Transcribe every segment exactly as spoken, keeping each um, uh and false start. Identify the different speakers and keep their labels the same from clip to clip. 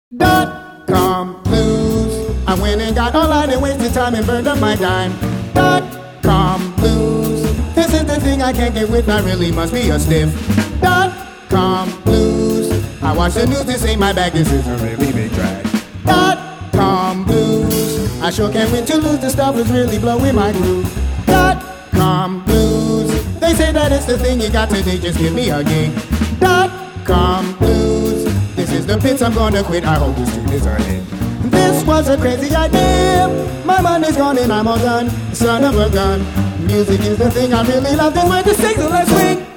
Speaker 1: Dot com blues. I went and got online and wasted time and burned up my dime. Dot com blues. This is the thing I can't get with, I really must be a stiff. Dot com blues. I watch the news, this ain't my bag, this is a really big drag. Dot com blues. I sure can't win to lose, the stuff is really blowing my groove. Dot com blues. They say that it's the thing you got today, just give me a gig. Dot com blues. This is the pits, I'm gonna quit, I hope this team is a hit. This was a crazy idea, my money's gone and I'm all done. Son of a gun, music is the thing I really love, this way to sing, so let's swing.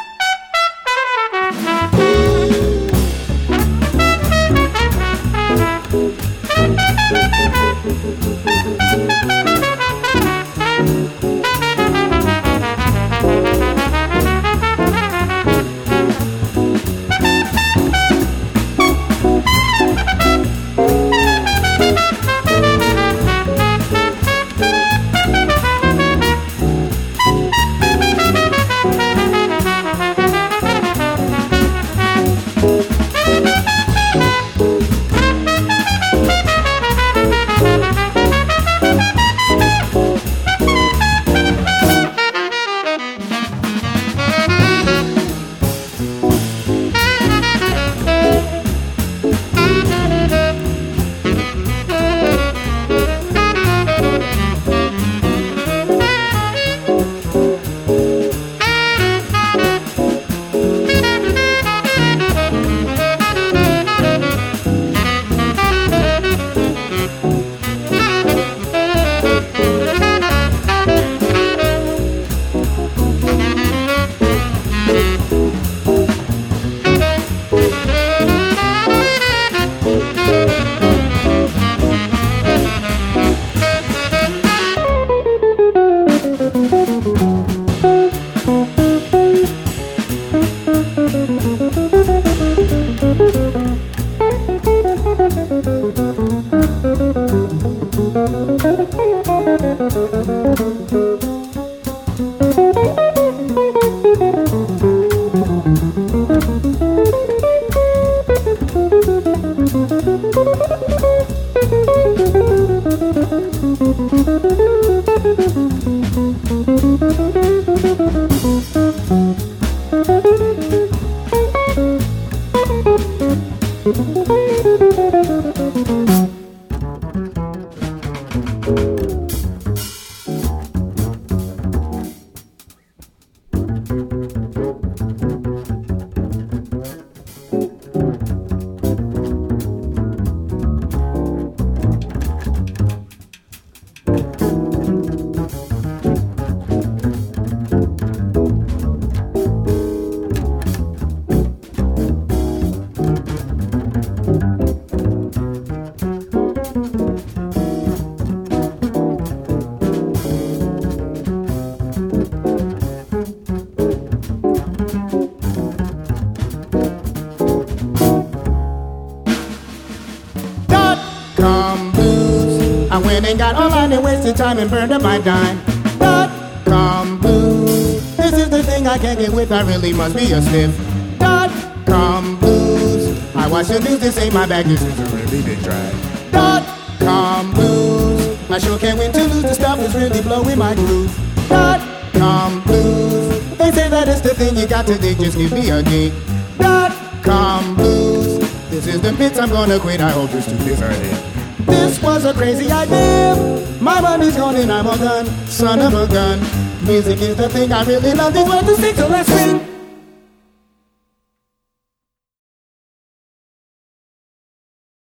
Speaker 1: I went and got online and wasted time and burned up my dime. Dot com blues. This is the thing I can't get with, I really must be a stiff. Dot com blues. I watch the news, this ain't my bag, this is a really big drag. Dot com blues. I sure can't win to lose, the stuff is really blowing my groove. Dot com blues. They say that it's the thing you got today, just give me a gig. Dot com blues. This is the bits, I'm gonna quit, I hope this tune is a hit. This was a crazy idea, my money's gone and I'm all done. Son of a gun, music is the thing I really love, this way to sing, so let's swing.